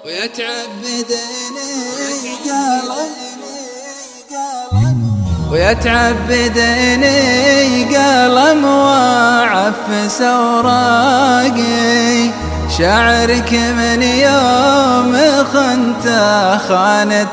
ويتعبدني قلم وعفس اوراقي، شعرك من يوم خنته خان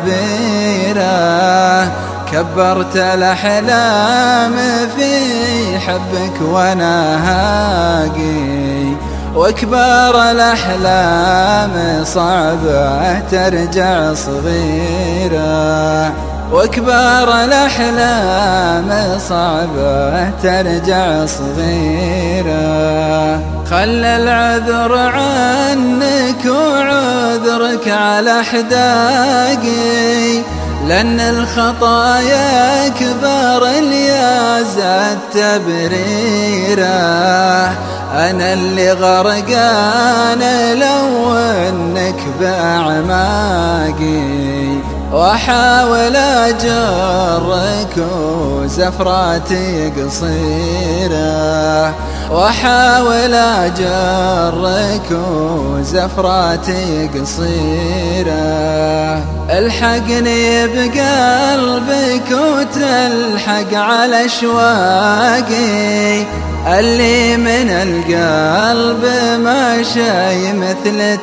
تعبيره، كبرت الأحلام في حبك وانا هاقي، وكبار الأحلام صعبة ترجع صغيرة، وكبار الأحلام صعبة ترجع صغيرة. خلى العذر عنك وعذرك على حداقي، لأن الخطايا كبر يا زاد تبريره، أنا اللي غرقان لو انك بأعماقي، وأحاول أجرك وزفراتي قصيرة، وأحاول أجرك وزفراتي قصيرة. الحقني بقلبك وتلحق على أشواقي، اللي من القلب ما شي مثل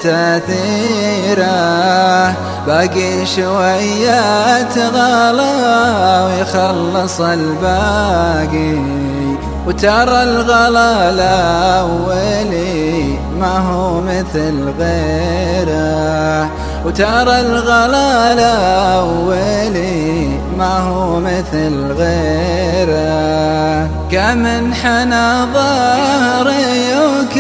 تأثيره، باقي شويات غلا ويخلص الباقي، وترى الغلا الأولي ما هو مثل غيره، وترى الغلا الأولي ما هو مثل غيره. كم انحنى ظهري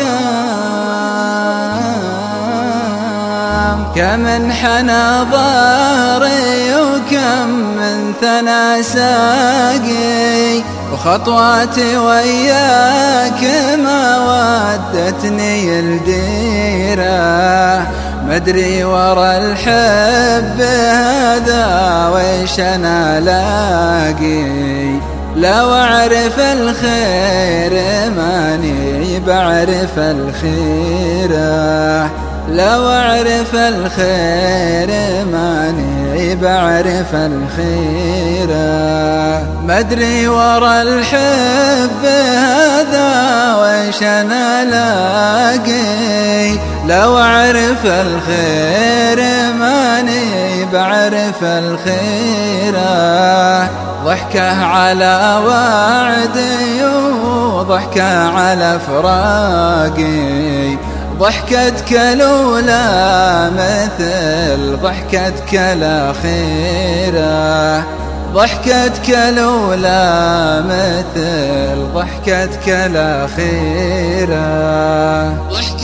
كم انحنى ظهري، وكم من ثنى ساقي، وخطواتي وياك ما ودتني الديرة، مدري ورا الحب هذا ويش انا لاقي، لو اعرف الخير ماني بعرف الخيره، لو اعرف الخير ماني بعرف الخيره. مدري ورا الحب هذا ويش انا لاقي، لو اعرف الخير ماني بعرف الخيره. ضحكه على وعدي وضحكه على فراقي، ضحكتك الأولى مثل ضحكتك الأخيرة، ضحكتك الأولى مثل ضحكتك الأخيرة.